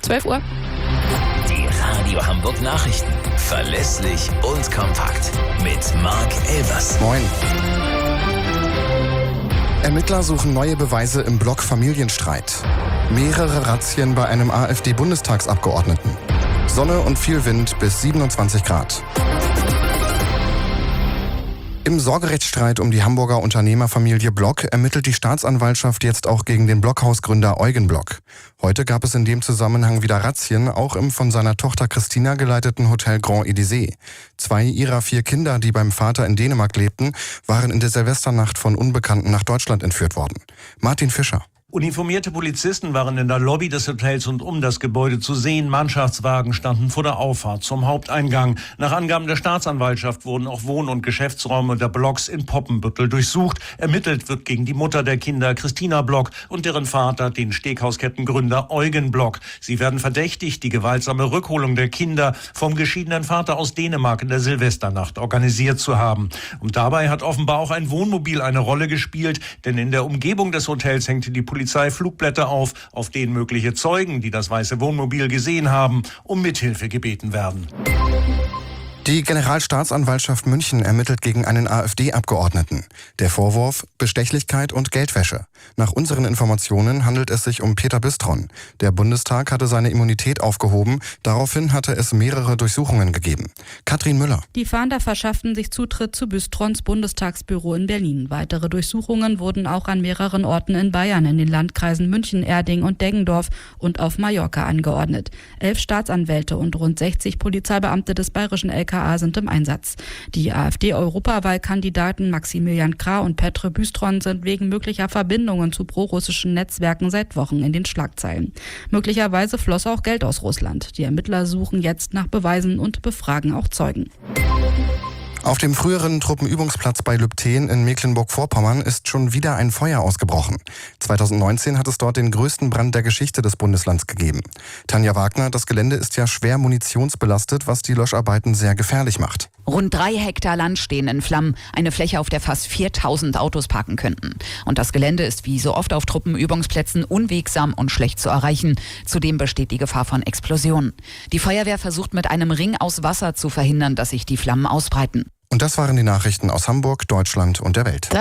12 Uhr. Die Radio Hamburg Nachrichten. Verlässlich und kompakt. Mit Marc Elvers. Moin. Ermittler suchen neue Beweise im Block Familienstreit. Mehrere Razzien bei einem AfD-Bundestagsabgeordneten. Sonne und viel Wind bis 27 Grad. Im Sorgerechtsstreit um die Hamburger Unternehmerfamilie Block ermittelt die Staatsanwaltschaft jetzt auch gegen den Blockhausgründer Eugen Block. Heute gab es in dem Zusammenhang wieder Razzien, auch im von seiner Tochter Christina geleiteten Hotel Grand Elysée. 2 ihrer 4 Kinder, die beim Vater in Dänemark lebten, waren in der Silvesternacht von Unbekannten nach Deutschland entführt worden. Martin Fischer. Uniformierte Polizisten waren in der Lobby des Hotels und um das Gebäude zu sehen. Mannschaftswagen standen vor der Auffahrt zum Haupteingang. Nach Angaben der Staatsanwaltschaft wurden auch Wohn- und Geschäftsräume der Blocks in Poppenbüttel durchsucht. Ermittelt wird gegen die Mutter der Kinder, Christina Block, und deren Vater, den Steakhauskettengründer Eugen Block. Sie werden verdächtigt, die gewaltsame Rückholung der Kinder vom geschiedenen Vater aus Dänemark in der Silvesternacht organisiert zu haben. Und dabei hat offenbar auch ein Wohnmobil eine Rolle gespielt, denn in der Umgebung des Hotels hängte die Polizei Flugblätter auf denen mögliche Zeugen, die das weiße Wohnmobil gesehen haben, um Mithilfe gebeten werden. Die Generalstaatsanwaltschaft München ermittelt gegen einen AfD-Abgeordneten. Der Vorwurf: Bestechlichkeit und Geldwäsche. Nach unseren Informationen handelt es sich um Peter Bistron. Der Bundestag hatte seine Immunität aufgehoben. Daraufhin hatte es mehrere Durchsuchungen gegeben. Katrin Müller. Die Fahnder verschafften sich Zutritt zu Bistrons Bundestagsbüro in Berlin. Weitere Durchsuchungen wurden auch an mehreren Orten in Bayern, in den Landkreisen München, Erding und Deggendorf und auf Mallorca angeordnet. 11 Staatsanwälte und rund 60 Polizeibeamte des bayerischen LKA sind im Einsatz. Die AfD-Europawahlkandidaten Maximilian Krah und Petr Bystron sind wegen möglicher Verbindungen zu prorussischen Netzwerken seit Wochen in den Schlagzeilen. Möglicherweise floss auch Geld aus Russland. Die Ermittler suchen jetzt nach Beweisen und befragen auch Zeugen. Auf dem früheren Truppenübungsplatz bei Lübtheen in Mecklenburg-Vorpommern ist schon wieder ein Feuer ausgebrochen. 2019 hat es dort den größten Brand der Geschichte des Bundeslands gegeben. Tanja Wagner, das Gelände ist ja schwer munitionsbelastet, was die Löscharbeiten sehr gefährlich macht. Rund 3 Hektar Land stehen in Flammen, eine Fläche, auf der fast 4000 Autos parken könnten. Und das Gelände ist wie so oft auf Truppenübungsplätzen unwegsam und schlecht zu erreichen. Zudem besteht die Gefahr von Explosionen. Die Feuerwehr versucht mit einem Ring aus Wasser zu verhindern, dass sich die Flammen ausbreiten. Und das waren die Nachrichten aus Hamburg, Deutschland und der Welt.